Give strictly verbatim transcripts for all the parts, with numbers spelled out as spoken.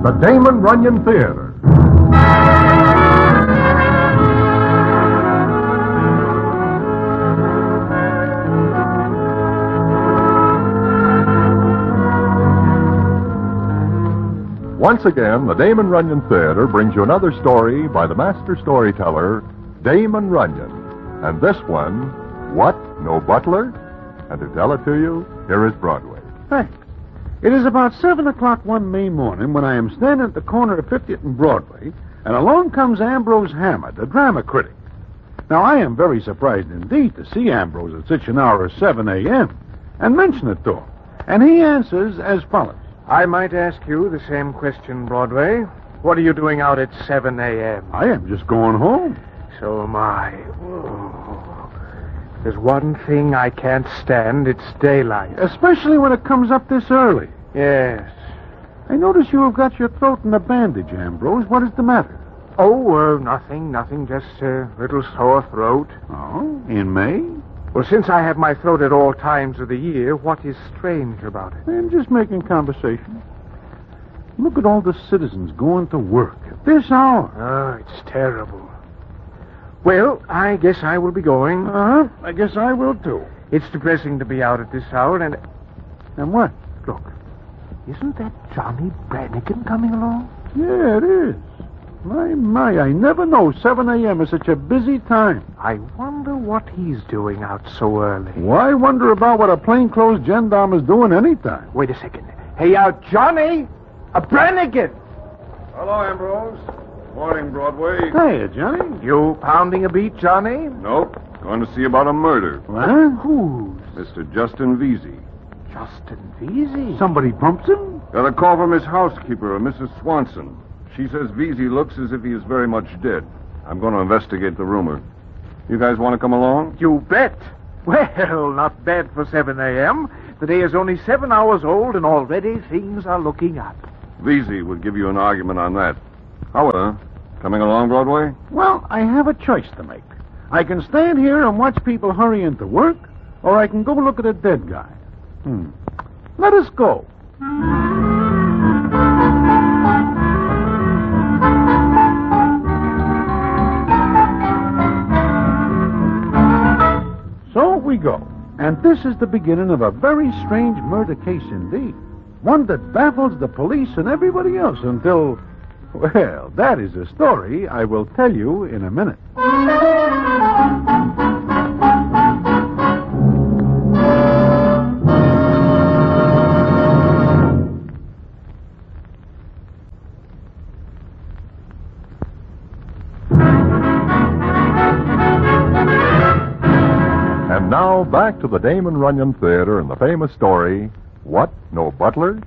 the Damon Runyon Theater. Once again, the Damon Runyon Theater brings you another story by the master storyteller, Damon Runyon. And this one, What, No Butler? And to tell it to you, here is Broadway. Thanks. It is about seven o'clock one May morning when I am standing at the corner of fiftieth and Broadway, and along comes Ambrose Hammer, the drama critic. Now, I am very surprised indeed to see Ambrose at such an hour as seven a.m. and mention it to him. And he answers as follows. I might ask you the same question, Broadway. What are you doing out at seven a.m.? I am just going home. So am I. Oh. There's one thing I can't stand. It's daylight. Especially when it comes up this early. Yes. I notice you have got your throat in a bandage, Ambrose. What is the matter? Oh, uh, nothing, nothing. Just a little sore throat. Oh, in May? Well, since I have my throat at all times of the year, what is strange about it? I'm just making conversation. Look at all the citizens going to work at this hour. Oh, it's terrible. Well, I guess I will be going. Uh-huh. I guess I will, too. It's depressing to be out at this hour, and... And what? Look, isn't that Johnny Brannigan coming along? Yeah, it is. My, my, I never know seven a.m. is such a busy time. I wonder what he's doing out so early. Why wonder about what a plainclothes gendarme is doing anytime? Wait a second. Hey, uh, Johnny! A Brannigan! Hello, Ambrose. Morning, Broadway. Hey, Johnny. You pounding a beat, Johnny? Nope. Going to see about a murder. What? Who's? Mister Justin Vesey. Justin Vesey? Somebody bumps him? Got a call from his housekeeper, a Missus Swanson. She says Vesey looks as if he is very much dead. I'm going to investigate the rumor. You guys want to come along? You bet. Well, not bad for seven a.m. The day is only seven hours old, and already things are looking up. Vesey would give you an argument on that. However, coming along, Broadway? Well, I have a choice to make. I can stand here and watch people hurry into work, or I can go look at a dead guy. Hmm. Let us go. So we go. And this is the beginning of a very strange murder case indeed. One that baffles the police and everybody else until... Well, that is a story I will tell you in a minute. And now back to the Damon Runyon Theater and the famous story, What, No Butler?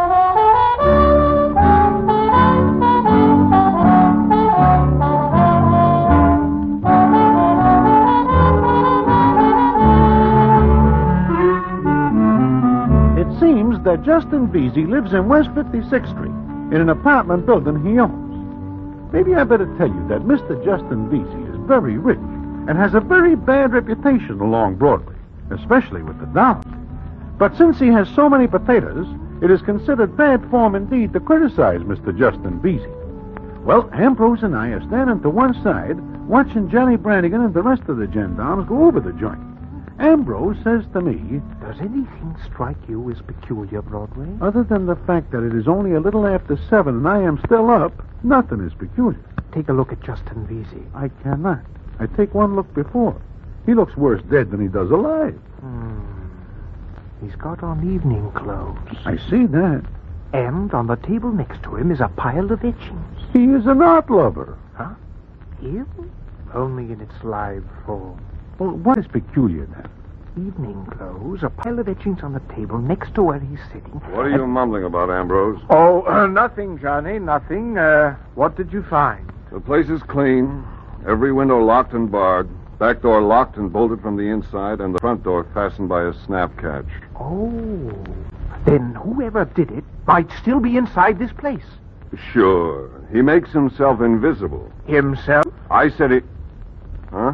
That Justin Vesey lives in West fifty-sixth Street in an apartment building he owns. Maybe I better tell you that Mister Justin Vesey is very rich and has a very bad reputation along Broadway, especially with the dolls. But since he has so many potatoes, it is considered bad form indeed to criticize Mister Justin Vesey. Well, Ambrose and I are standing to one side, watching Johnny Brannigan and the rest of the gendarmes go over the joint. Ambrose says to me, does anything strike you as peculiar, Broadway? Other than the fact that it is only a little after seven and I am still up, nothing is peculiar. Take a look at Justin Vesey. I cannot. I take one look before. He looks worse dead than he does alive. Hmm. He's got on evening clothes. I see that. And on the table next to him is a pile of etchings. He is an art lover. Huh? Him? Only in its live form. Well, what is peculiar then? Evening clothes, a pile of etchings on the table next to where he's sitting. What are you and... mumbling about, Ambrose? Oh, uh, nothing, Johnny, nothing. Uh, what did you find? The place is clean. Every window locked and barred. Back door locked and bolted from the inside, and the front door fastened by a snap catch. Oh. Then whoever did it might still be inside this place. Sure. He makes himself invisible. Himself? I said it... Huh?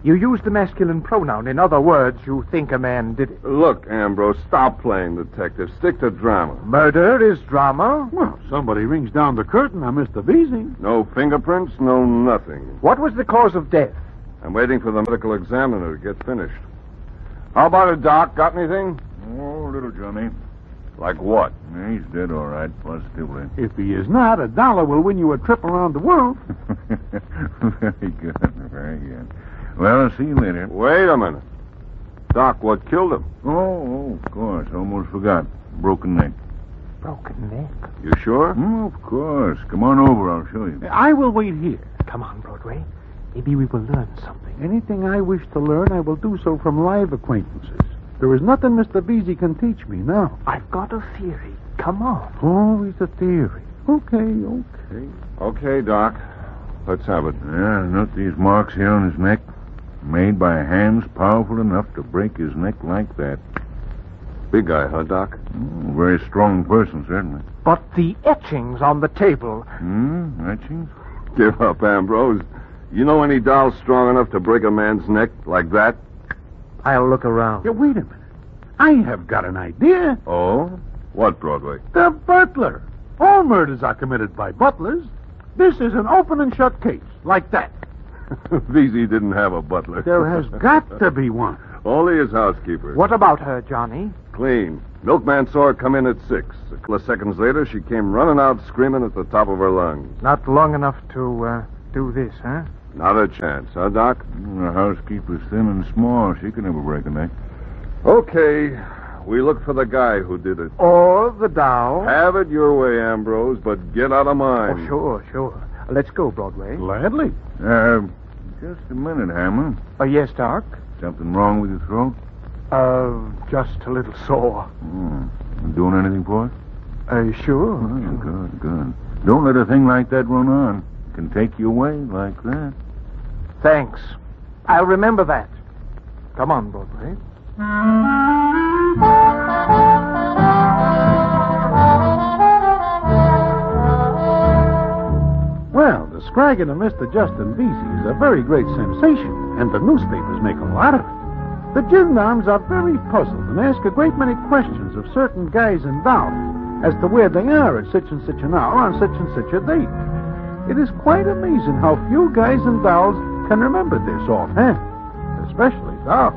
You used the masculine pronoun. In other words, you think a man did it. Look, Ambrose, stop playing detective. Stick to drama. Murder is drama. Well, somebody rings down the curtain on Mister Veazey. No fingerprints, no nothing. What was the cause of death? I'm waiting for the medical examiner to get finished. How about it, Doc? Got anything? Oh, little Johnny. Like what? Yeah, he's dead, all right, positively. If he is not, a dollar will win you a trip around the world. Very good, very good. Well, I'll see you later. Wait a minute. Doc, what killed him? Oh, oh, of course. Almost forgot. Broken neck. Broken neck. You sure? Mm, of course. Come on over. I'll show you. I will wait here. Come on, Broadway. Maybe we will learn something. Anything I wish to learn, I will do so from live acquaintances. There is nothing Mister Veazey can teach me now. I've got a theory. Come on. Always a theory. Okay, okay. Okay, Doc. Let's have it. Yeah, note these marks here on his neck. Made by hands powerful enough to break his neck like that. Big guy, huh, Doc? Mm, very strong person, certainly. But the etchings on the table. Hmm, etchings? Give up, Ambrose. You know any doll strong enough to break a man's neck like that? I'll look around. Yeah, wait a minute. I have got an idea. Oh? What, Broadway? The butler. All murders are committed by butlers. This is an open and shut case, like that. Veazey didn't have a butler. There has got to be one. Only his housekeeper. What about her, Johnny? Clean. Milkman saw her come in at six. A couple of seconds later, she came running out screaming at the top of her lungs. Not long enough to uh, do this, huh? Not a chance, huh, Doc? The housekeeper's thin and small. She can never break a neck. Okay. We look for the guy who did it. Or the doll. Have it your way, Ambrose, but get out of mine. Oh, sure, sure. Let's go, Broadway. Gladly. Uh, just a minute, Hammer. Uh, yes, Doc? Something wrong with your throat? Uh, just a little sore. Hmm. You doing anything for it? Uh, sure. Oh, good, good. Don't let a thing like that run on. It can take you away like that. Thanks. I'll remember that. Come on, Broadway. Well, the scragging of Mister Justin Veazey is a very great sensation, and the newspapers make a lot of it. The gendarmes are very puzzled and ask a great many questions of certain guys and dolls as to where they are at such and such an hour on such and such a date. It is quite amazing how few guys and dolls can remember this offhand, especially dolls.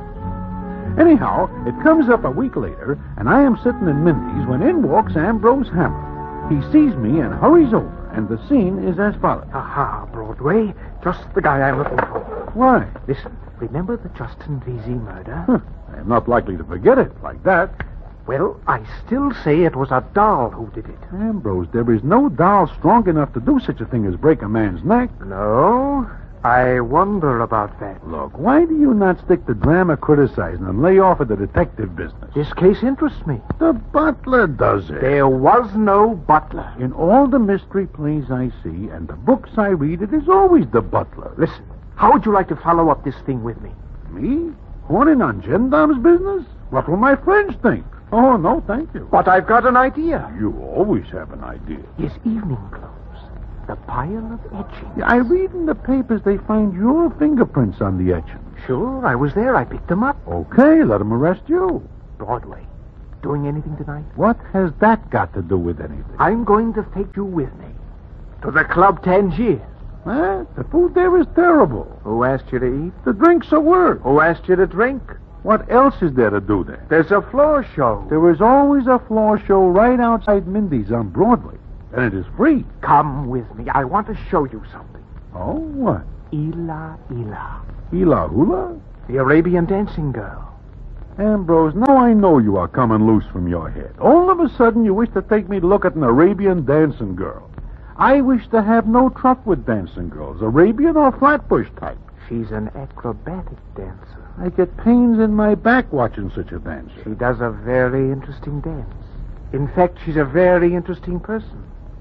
Anyhow, it comes up a week later, and I am sitting in Mindy's when in walks Ambrose Hammer. He sees me and hurries over, and the scene is as follows. Aha, Broadway. Just the guy I'm looking for. Why? Listen, remember the Justin Veazey murder? Huh, I am not likely to forget it like that. Well, I still say it was a doll who did it. Ambrose, there is no doll strong enough to do such a thing as break a man's neck. No? I wonder about that. Look, why do you not stick to drama criticizing and lay off of the detective business? This case interests me. The butler does it. There was no butler. In all the mystery plays I see and the books I read, it is always the butler. Listen, how would you like to follow up this thing with me? Me? Horning on gendarme's business? What will my friends think? Oh, no, thank you. But I've got an idea. You always have an idea. His evening clothes. The pile of etchings. I read in the papers they find your fingerprints on the etchings. Sure, I was there. I picked them up. Okay, let them arrest you. Broadway. Doing anything tonight? What has that got to do with anything? I'm going to take you with me. To the Club Tangier. Huh? The food there is terrible. Who asked you to eat? The drinks are worse. Who asked you to drink? What else is there to do there? There's a floor show. There is always a floor show right outside Mindy's on Broadway. And it is free. Come with me. I want to show you something. Oh, what? Ila Ila. Hula hula? The Arabian dancing girl. Ambrose, now I know you are coming loose from your head. All of a sudden you wish to take me to look at an Arabian dancing girl. I wish to have no truck with dancing girls, Arabian or Flatbush type. She's an acrobatic dancer. I get pains in my back watching such a dancer. She does a very interesting dance. In fact, she's a very interesting person.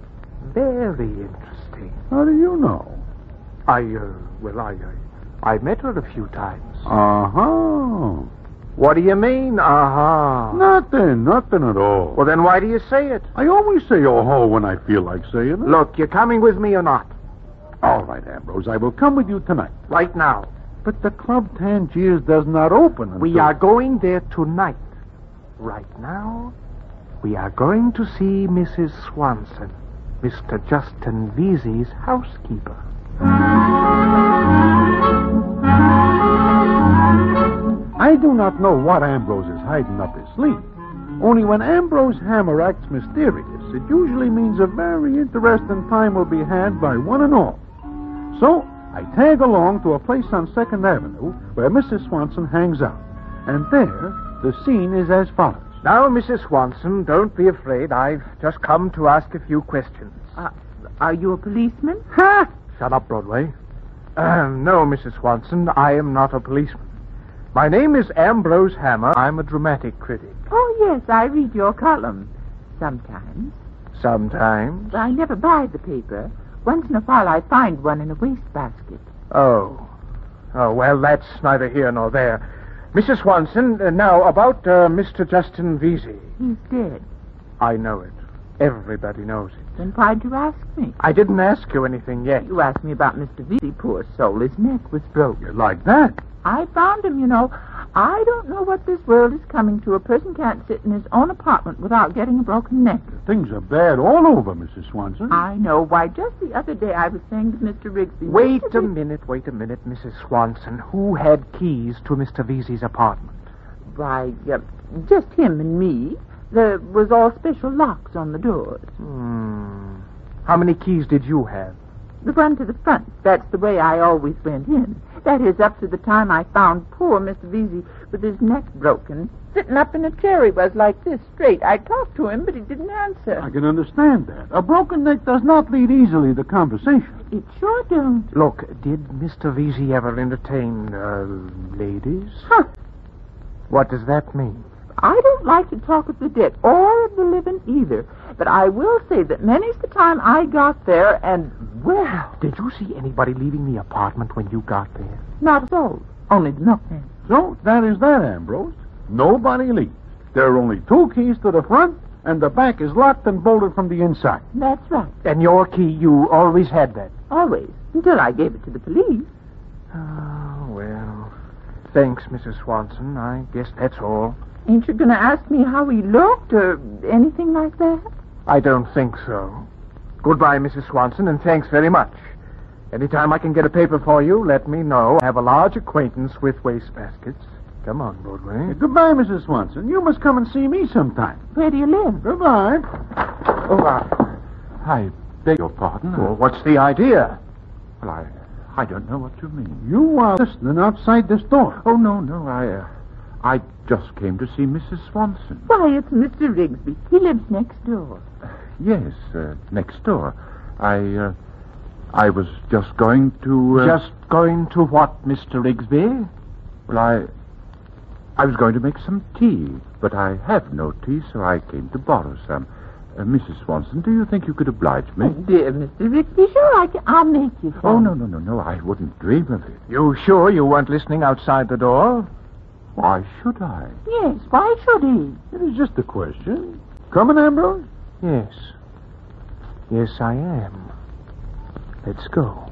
Very interesting. How do you know? I, uh, well, I, I, I met her a few times. Uh-huh. What do you mean, uh-huh? Nothing, nothing at all. Well, then why do you say it? I always say oh-ho when I feel like saying it. Look, you're coming with me or not? All right, Ambrose, I will come with you tonight. Right now. But the Club Tangiers does not open until... We are going there tonight. Right now, we are going to see Missus Swanson, Mister Justin Vesey's housekeeper. I do not know what Ambrose is hiding up his sleeve. Only when Ambrose Hammer acts mysterious, it usually means a very interesting time will be had by one and all. So, I tag along to a place on second Avenue where Missus Swanson hangs out. And there, the scene is as follows. Now, Missus Swanson, don't be afraid. I've just come to ask a few questions. Uh, are you a policeman? Ha! Shut up, Broadway. Uh, no, Missus Swanson, I am not a policeman. My name is Ambrose Hammer. I'm a dramatic critic. Oh, yes, I read your column. Sometimes. Sometimes. I never buy the paper. Once in a while I find one in a wastebasket. Oh. Oh, well, that's neither here nor there. Missus Swanson, uh, now, about uh, Mister Justin Vesey. He's dead. I know it. Everybody knows it. Then why'd you ask me? I didn't ask you anything yet. You asked me about Mister Vesey. Poor soul, his neck was broken. You like that? I found him, you know. I don't know what this world is coming to. A person can't sit in his own apartment without getting a broken neck. Things are bad all over, Missus Swanson. I know. Why, just the other day I was saying to Mister Rigsby... Wait Mister a minute, wait a minute, Missus Swanson. Who had keys to Mister Vesey's apartment? Why, uh, just him and me. There was all special locks on the doors. Hmm. How many keys did you have? The one to the front. That's the way I always went in. That is, up to the time I found poor Mister Vesey with his neck broken. Sitting up in a chair he was like this, straight. I talked to him, but he didn't answer. I can understand that. A broken neck does not lead easily to conversation. It sure don't. Look, did Mister Vesey ever entertain, uh, ladies? Huh. What does that mean? I don't like to talk of the dead or of the living either. But I will say that many's the time I got there and, well... Did you see anybody leaving the apartment when you got there? Not a soul. Only the milkman. So, that is that, Ambrose. Nobody leaves. There are only two keys to the front, and the back is locked and bolted from the inside. That's right. And your key, you always had that? Always. Until I gave it to the police. Oh, well... Thanks, Missus Swanson. I guess that's all. Ain't you going to ask me how he looked or anything like that? I don't think so. Goodbye, Missus Swanson, and thanks very much. Anytime I can get a paper for you, let me know. I have a large acquaintance with wastebaskets. Come on, Broadway. Hey, goodbye, Missus Swanson. You must come and see me sometime. Where do you live? Goodbye. Oh, uh, I beg your pardon. Well, what's the idea? Well, I, I don't know what you mean. You are listening outside this door. Oh, no, no, I, uh, I just came to see Missus Swanson. Why, it's Mister Rigsby. He lives next door. Yes, uh, next door. I, uh, I was just going to... Uh, Just going to what, Mister Rigsby? Well, I... I was going to make some tea, but I have no tea, so I came to borrow some. Uh, Missus Swanson, do you think you could oblige me? Oh, dear Mister Rigsby, sure, I can, I'll make you some. Oh, no, no, no, no, I wouldn't dream of it. You sure you weren't listening outside the door? Why should I? Yes, why should he? It is just a question. Coming, Ambrose? Yes. Yes, I am. Let's go.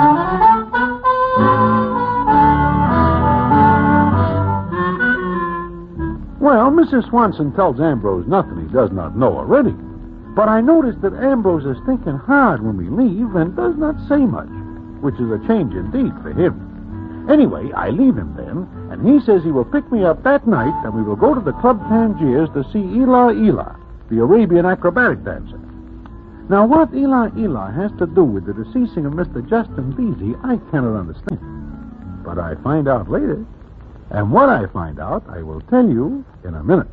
Well, Missus Swanson tells Ambrose nothing he does not know already. But I notice that Ambrose is thinking hard when we leave and does not say much, which is a change indeed for him. Anyway, I leave him then, and he says he will pick me up that night, and we will go to the Club Tangiers to see Ela Ela, the Arabian acrobatic dancer. Now, what Ela Ela has to do with the deceasing of Mister Justin Vesey, I cannot understand. But I find out later. And what I find out, I will tell you in a minute.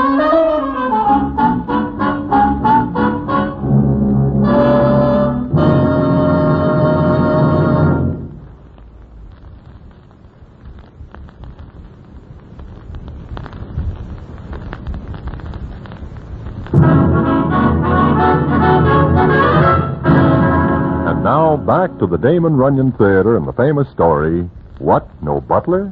And now back to the Damon Runyon Theater and the famous story, What, No Butler?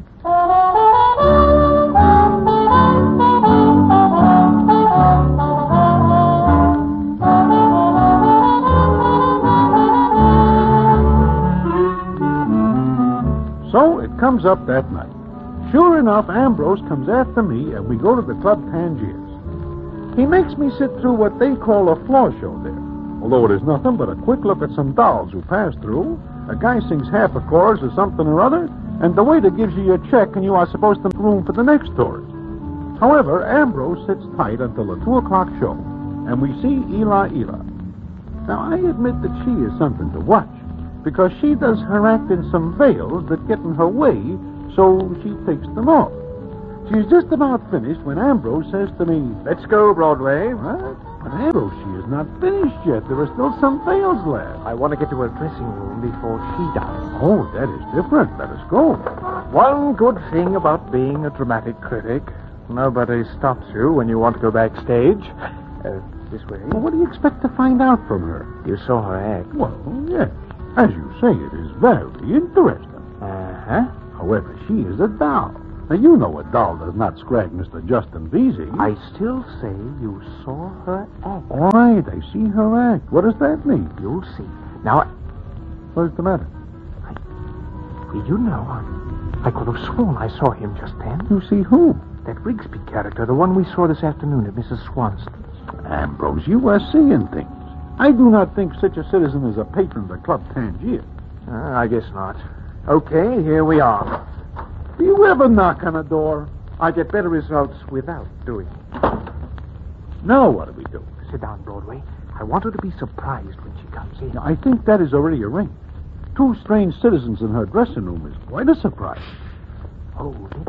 So it comes comes up that night. Sure enough, Ambrose comes after me, and we go to the Club Tangiers. He makes me sit through what they call a floor show there. Although it is nothing but a quick look at some dolls who pass through, a guy sings half a chorus or something or other, and the waiter gives you your check, and you are supposed to make room for the next tourist. However, Ambrose sits tight until the two o'clock show, and we see Ela Ela. Now, I admit that she is something to watch, because she does her act in some veils that get in her way, so she takes them off. She's just about finished when Ambrose says to me, Let's go, Broadway. What? But Ambrose, she is not finished yet. There are still some veils left. I want to get to her dressing room before she does. Oh, that is different. Let us go. One good thing about being a dramatic critic, nobody stops you when you want to go backstage. Uh, this way. Well, what do you expect to find out from her? You saw her act. Well, yes. As you say, it is very interesting. Uh-huh. However, she is a doll. Now, you know a doll does not scrag Mister Justin Vesey. I still say you saw her act. All right, I see her act. What does that mean? You'll see. Now, What's the matter? I, did you know? I, I could have sworn I saw him just then. You see who? That Rigsby character, the one we saw this afternoon at Missus Swanson's. Ambrose, you are seeing things. I do not think such a citizen is a patron of the Club Tangier. Uh, I guess not. Okay, here we are. Do you ever knock on a door? I get better results without doing it. Now what do we do? Sit down, Broadway. I want her to be surprised when she comes in. Now, I think that is already arranged. Two strange citizens in her dressing room is quite a surprise. Hold it.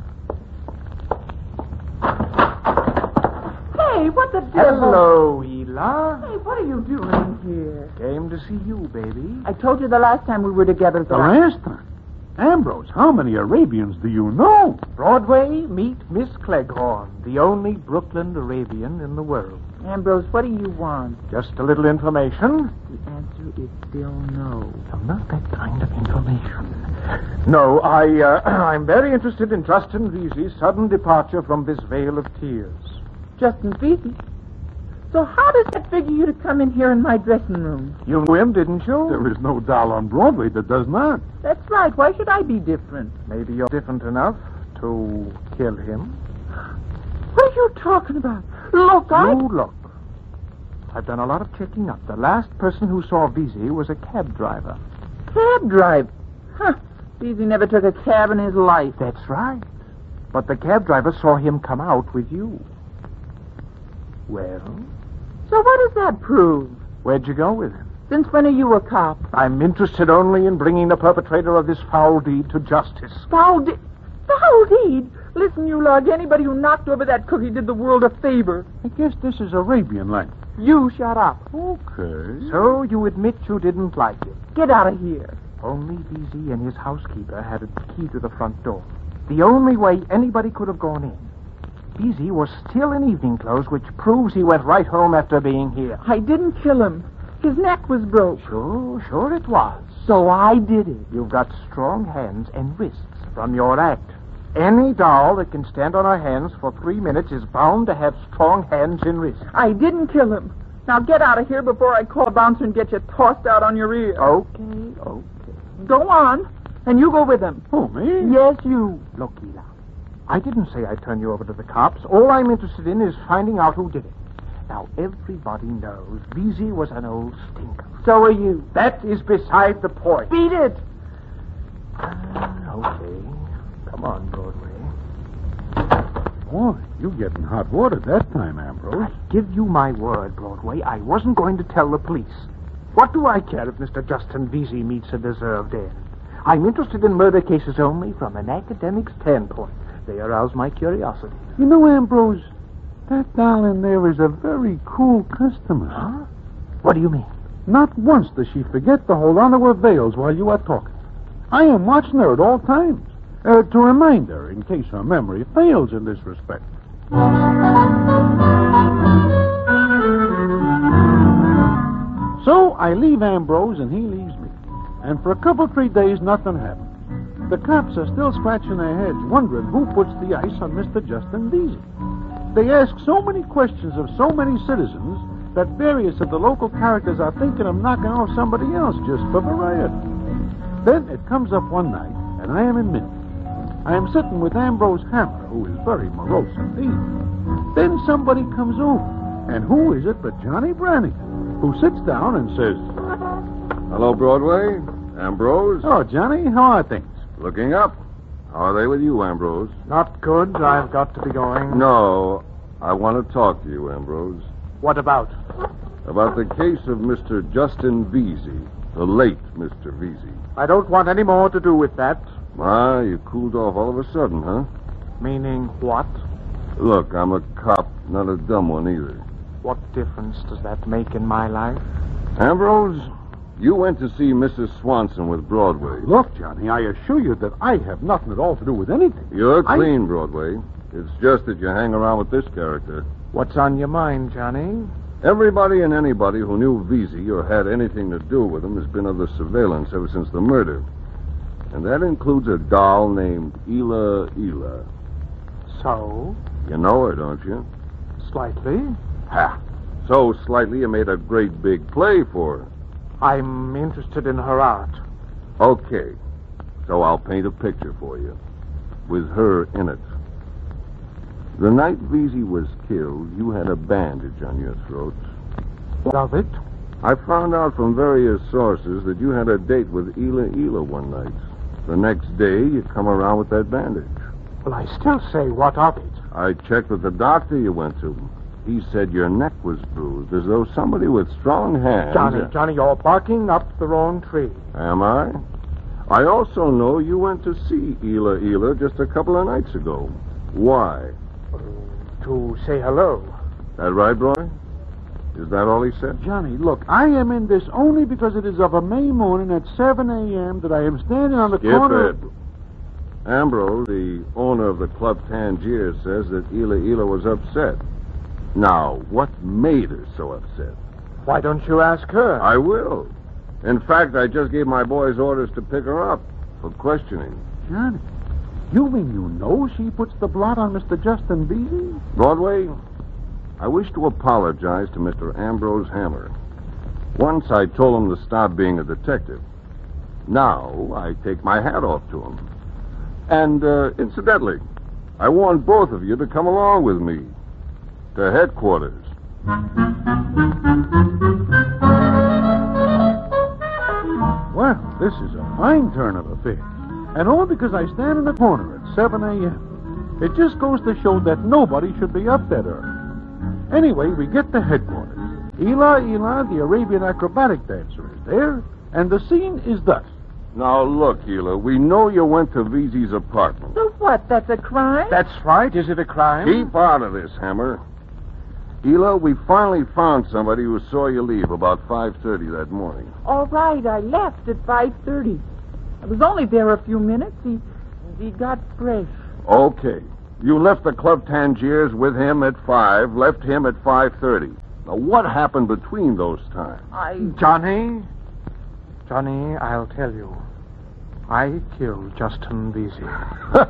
Hey, what the devil? Hello, Ela. Hey, what are you doing here? Came to see you, baby. I told you the last time we were together that The I... last time. Ambrose, how many Arabians do you know? Broadway, meet Miss Cleghorn, the only Brooklyn Arabian in the world. Ambrose, what do you want? Just a little information. The answer is still no. I'm not that kind of information. No, I, uh, I'm very interested in Justin Vesey's sudden departure from this vale of tears. Justin Vesey? So how does that figure you to come in here in my dressing room? You knew him, didn't you? There is no doll on Broadway that does not. That's right. Why should I be different? Maybe you're different enough to kill him. What are you talking about? Look, I... You look. I've done a lot of checking up. The last person who saw Vesey was a cab driver. Cab driver? Huh. Vesey never took a cab in his life. That's right. But the cab driver saw him come out with you. Well? So what does that prove? Where'd you go with him? Since when are you a cop? I'm interested only in bringing the perpetrator of this foul deed to justice. Foul deed? Foul deed? Listen, you lug, anybody who knocked over that cookie did the world a favor. I guess this is Arabian language. You shut up. Okay. So you admit you didn't like it? Get out of here. Only Vesey and his housekeeper had a key to the front door. The only way anybody could have gone in. Vesey was still in evening clothes, which proves he went right home after being here. I didn't kill him. His neck was broke. Sure, sure it was. So I did it. You've got strong hands and wrists from your act. Any doll that can stand on her hands for three minutes is bound to have strong hands and wrists. I didn't kill him. Now get out of here before I call a bouncer and get you tossed out on your ear. Okay, okay. Go on, and you go with him. Oh, me? Yes, you. Look, Ela, I didn't say I'd turn you over to the cops. All I'm interested in is finding out who did it. Now, everybody knows Vesey was an old stinker. So are you. That is beside the point. Beat it. Uh, okay. Come on, Broadway. Boy, you getting hot water that time, Ambrose. I give you my word, Broadway, I wasn't going to tell the police. What do I care if Mister Justin Vesey meets a deserved end? I'm interested in murder cases only from an academic standpoint. They arouse my curiosity. You know, Ambrose, that doll in there is a very cool customer. Huh? What do you mean? Not once does she forget to hold on to her veils while you are talking. I am watching her at all times, uh, to remind her in case her memory fails in this respect. So I leave Ambrose and he leaves me. And for a couple, three days, nothing happened. The cops are still scratching their heads, wondering who puts the ice on Mister Justin Vesey. They ask so many questions of so many citizens that various of the local characters are thinking of knocking off somebody else just for variety. Then it comes up one night, and I am in Mint. I am sitting with Ambrose Hammer, who is very morose indeed. Then somebody comes over, and who is it but Johnny Brannigan, who sits down and says, Hello, Broadway. Ambrose. "Oh, Johnny, how are things?" Looking up. How are they with you, Ambrose? Not good. I've got to be going. No, I want to talk to you, Ambrose. What about? About the case of Mister Justin Veazey, the late Mister Veazey. I don't want any more to do with that. Ah, you cooled off all of a sudden, huh? Meaning what? Look, I'm a cop, not a dumb one either. What difference does that make in my life? Ambrose, you went to see Missus Swanson with Broadway. "Look, Johnny, I assure you that I have nothing at all to do with anything." You're I- clean, Broadway. It's just that you hang around with this character. What's on your mind, Johnny? Everybody and anybody who knew Veazey or had anything to do with him has been under surveillance ever since the murder. And that includes a doll named Ela Ela. So? You know her, don't you? Slightly. Ha! So slightly you made a great big play for her. I'm interested in her art. Okay. So I'll paint a picture for you. With her in it. The night Veazey was killed, you had a bandage on your throat. What of it? I found out from various sources that you had a date with Ela Ela one night. The next day, you come around with that bandage. Well, I still say, what of it? I checked with the doctor you went to. He said your neck was bruised, as though somebody with strong hands... Johnny, Johnny, you're barking up the wrong tree. Am I? I also know you went to see Ela Ela just a couple of nights ago. Why? To say hello. That right, boy? Is that all he said? "Johnny, look, I am in this only because it is of a May morning at seven a.m. that I am standing on the Skip corner..." it. Ambrose, the owner of the Club Tangier, says that Ela Ela was upset. Now, what made her so upset? Why don't you ask her? I will. In fact, I just gave my boys orders to pick her up for questioning. "Johnny, you mean you know she puts the blot on Mister Justin Veazey?" Broadway, I wish to apologize to Mister Ambrose Hammer. Once I told him to stop being a detective. Now I take my hat off to him. And, uh, incidentally, I want both of you to come along with me to headquarters. Well, this is a fine turn of affairs. And all because I stand in the corner at seven a.m. It just goes to show that nobody should be up that early. Anyway, we get to headquarters. Ela Ela, the Arabian acrobatic dancer, is there, and the scene is thus. Now, look, Ela, we know you went to Veazey's apartment. So what? That's a crime? That's right. Is it a crime? Keep out of this, Hammer. Ela, we finally found somebody who saw you leave about five thirty that morning. All right, I left at five thirty. I was only there a few minutes. He, he got fresh. Okay. You left the Club Tangiers with him at five, left him at five thirty. Now, what happened between those times? I... Johnny? Johnny, I'll tell you. I killed Justin Veazey.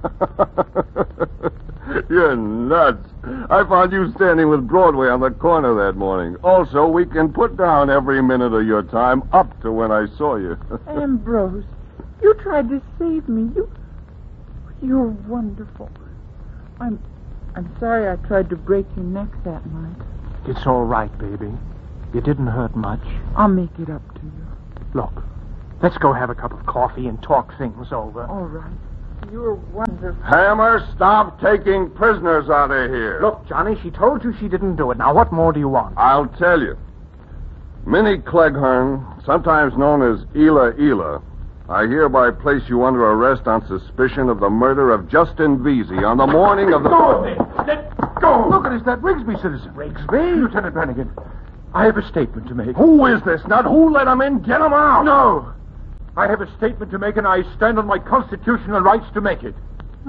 You're nuts. I found you standing with Broadway on the corner that morning. Also, we can put down every minute of your time up to when I saw you. Ambrose, you tried to save me. You... You're wonderful. I'm... I'm sorry I tried to break your neck that night. It's all right, baby. You didn't hurt much. I'll make it up to you. Look, let's go have a cup of coffee and talk things over. All right. You're wonderful. Hammer, stop taking prisoners out of here. Look, Johnny, she told you she didn't do it. Now, what more do you want? I'll tell you. Minnie Cleghorn, sometimes known as Ela Ela, I hereby place you under arrest on suspicion of the murder of Justin Veazey on the morning of the... Go! Let go! Look, it is that Rigsby citizen. Rigsby? Lieutenant Brannigan, I have a statement to make. Who is this? Not who let him in? Get him out! No! I have a statement to make, and I stand on my constitutional rights to make it.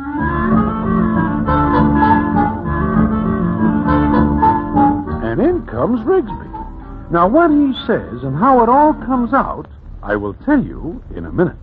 And in comes Rigsby. Now, what he says and how it all comes out, I will tell you in a minute.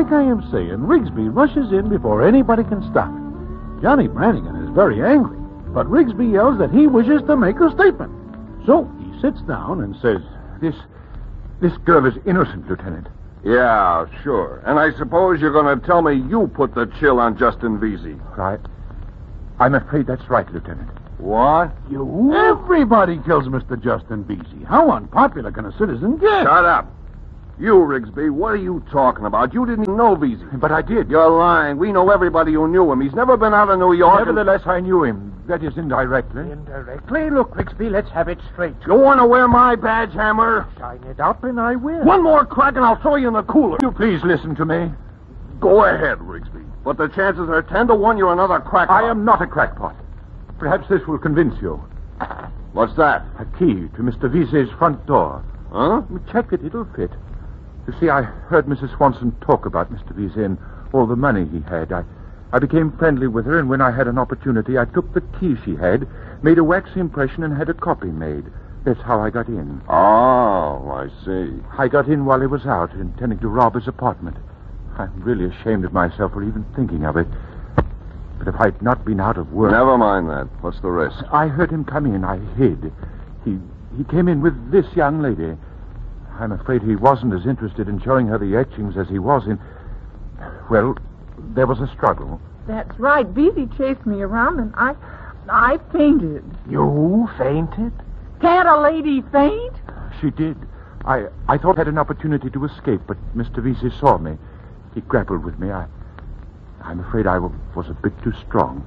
like I am saying, Rigsby rushes in before anybody can stop it. Johnny Brannigan is very angry, but Rigsby yells that he wishes to make a statement. So he sits down and says, This, this girl is innocent, Lieutenant. Yeah, sure. And I suppose you're going to tell me you put the chill on Justin Vesey. Right. I'm afraid that's right, Lieutenant. What? You? Everybody kills Mister Justin Vesey. How unpopular can a citizen get? Shut up. You, Rigsby, what are you talking about? You didn't even know Vesey. But I did. You're lying. We know everybody who knew him. He's never been out of New York. and- Nevertheless, I knew him. That is indirectly. Indirectly? Look, Rigsby, let's have it straight. You want to wear my badge, Hammer? Shine it up and I will. One more crack and I'll throw you in the cooler. You please listen to me. Go ahead, Rigsby. But the chances are ten to one you're another crackpot. I am not a crackpot. Perhaps this will convince you. What's that? A key to Mister Vesey's front door. Huh? Check it, it'll fit. You see, I heard Missus Swanson talk about Mister Vesey and all the money he had. I, I became friendly with her, and when I had an opportunity, I took the key she had, made a wax impression, and had a copy made. That's how I got in. Oh, I see. I got in while he was out, intending to rob his apartment. I'm really ashamed of myself for even thinking of it. But if I'd not been out of work... Never mind that. What's the risk? I heard him come in. I hid. He he came in with this young lady. I'm afraid he wasn't as interested in showing her the etchings as he was in... Well, there was a struggle. That's right. Vesey chased me around, and I... I fainted. You fainted? Can't a lady faint? She did. I I thought I had an opportunity to escape, but Mister Vesey saw me. He grappled with me. I... I'm afraid I w- was a bit too strong.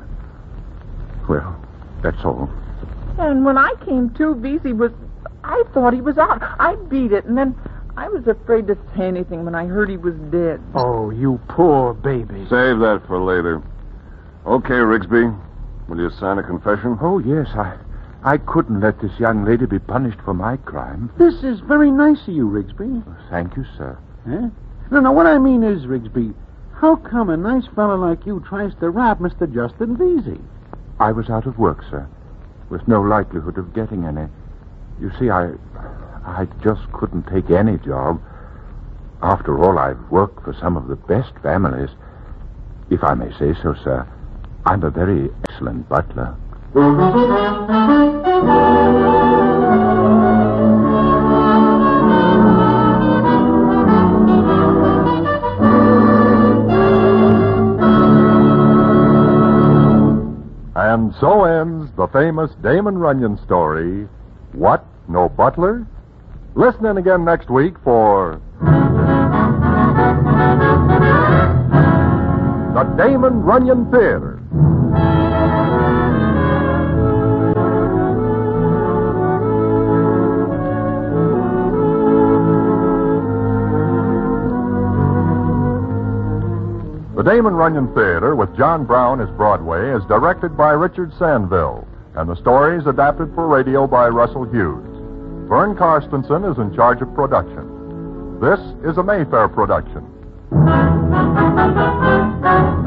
Well, that's all. And when I came to, Vesey was... I thought he was out. I beat it, and then I was afraid to say anything when I heard he was dead. Oh, you poor baby. Save that for later. Okay, Rigsby. Will you sign a confession? Oh, yes, I... I couldn't let this young lady be punished for my crime. This is very nice of you, Rigsby. Thank you, sir. Eh? No, no, what I mean is, Rigsby, how come a nice fellow like you tries to rob Mister Justin Vesey? I was out of work, sir, with no likelihood of getting any. You see, I... I just couldn't take any job. After all, I've worked for some of the best families. If I may say so, sir, I'm a very excellent butler. And so ends the famous Damon Runyon story, What, No Butler? Listen in again next week for the Damon Runyon Theater. The Damon Runyon Theater with John Brown as Broadway is directed by Richard Sandville, and the story is adapted for radio by Russell Hughes. Vern Karstensen is in charge of production. This is a Mayfair production.